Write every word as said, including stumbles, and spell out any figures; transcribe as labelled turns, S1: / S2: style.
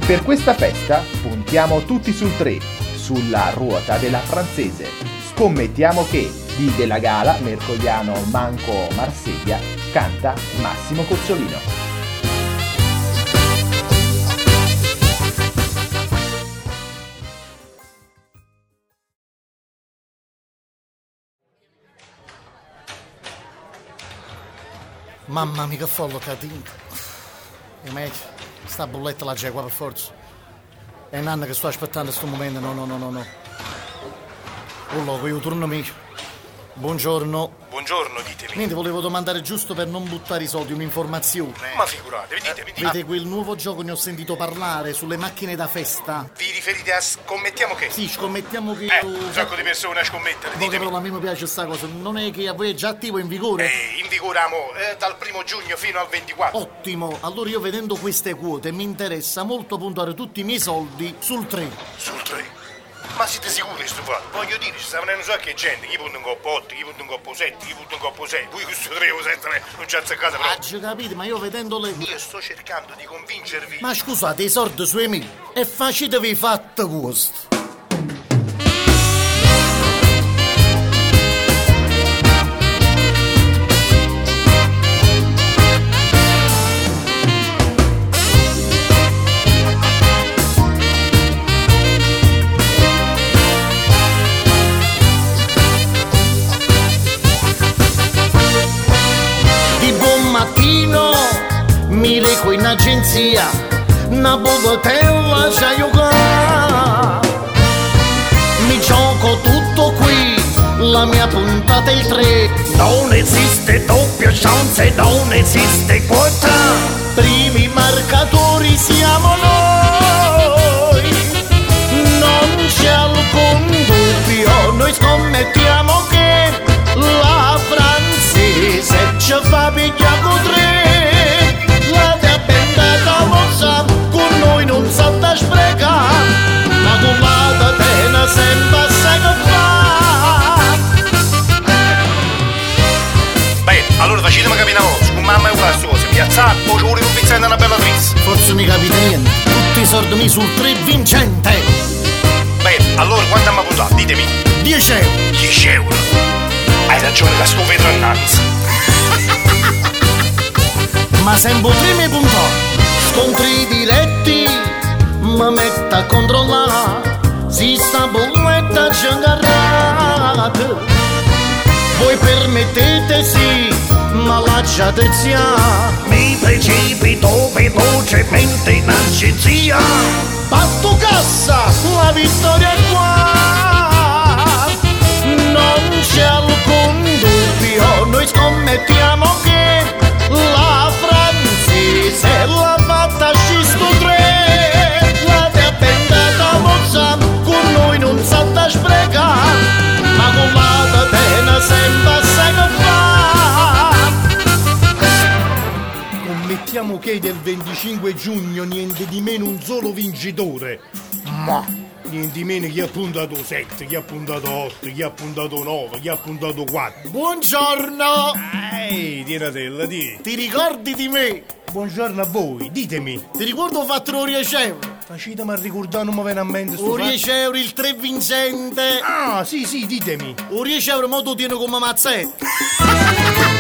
S1: Per questa festa puntiamo tutti sul tre, sulla ruota della Francese. Scommettiamo che di Della Gala, Mercogliano, Manco, Marseglia canta Massimo Cozzolino.
S2: Mamma mia, che follo che ha tinto. E meglio, sta bolletta la c'è qua per forza. È un anno che sto aspettando questo momento, no, no, no, no, no. Oh, loco, io torno mio. Buongiorno.
S3: Buongiorno, ditemi.
S2: Niente, volevo domandare giusto per non buttare i soldi un'informazione.
S3: Ma figuratevi, ditemi, ditemi.
S2: Vede quel nuovo gioco, ne ho sentito parlare, sulle macchine da festa.
S3: Vi riferite a scommettiamo che?
S2: Sì, scommettiamo che...
S3: Eh,
S2: io...
S3: un sacco di persone a scommettere,
S2: No,
S3: ditemi.
S2: però a me mi piace sta cosa. Non è che a voi è già attivo in vigore?
S3: Eh, in vigore, amo, eh, dal primo giugno fino al ventiquattro.
S2: Ottimo, allora io vedendo queste quote mi interessa molto puntare tutti i miei soldi sul tre.
S3: Sul tre? Ma siete sicuri sto fatto? Voglio dire, ci sta venendo un sacco di gente, chi punta un coppo otto, chi punta un coppo sette, chi punta un coppo sei. Voi questo tre o sette non ci azzeccate proprio.
S2: Ah, ci capite, ma io vedendo le...
S3: Io sto cercando di convincervi.
S2: Ma scusate, i soldi sui miei, è facetevi fatta questo. Mi reco in agenzia, una bogatella c'ha giocare. Mi gioco tutto qui, la mia puntata è il tre. Non esiste doppia chance, non esiste quota. Primi marcatori siamo noi. Non c'è alcun dubbio, noi scommettiamo che la francese ci fa pigliare con tre. Con noi non salta sprecare, ma con la tena sempre sai che fa.
S3: Beh, allora facetemi capire una cosa, con mamma è un cazzo, se piazzate, poi ci vuole un pizzetta una bella trizza.
S2: Forse non capite niente, tutti i soldi mi sul tre vincente.
S3: Beh, allora quanto mi puntate, ditemi.
S2: dieci euro.
S3: dieci euro? Hai ragione, la sto vetro innanzi.
S2: Ma sempre primi puntati. Scontri diretti, mi metto a controllare se sta bolletta c'è ingarrata. Voi permettete sì, ma lasciate zia. Mi precipito velocemente in agenzia. Batto cassa, la vittoria è qua. Non c'è alcun dubbio, noi scommettiamo che la francese la fatta scisto tre. La te appendata mozza, con noi non salta sprecare, ma con la tena sempre sai che fa. Scommettiamo che del venticinque giugno niente di meno un solo vincitore. Ma niente di meno chi ha puntato sette, chi ha puntato otto, chi ha puntato nove, chi ha puntato quattro. Buongiorno!
S3: Ehi, tiratella, di.
S2: Ti ricordi di me?
S3: Buongiorno a voi, ditemi.
S2: Ti ricordo ho fatto un dieci euro.
S3: Facetemi a ricordare, non mi viene a mente sto
S2: Un dieci euro, il tre vincente.
S3: Ah, sì, sì, ditemi.
S2: Un dieci euro, mo tu tieni come mazzetta.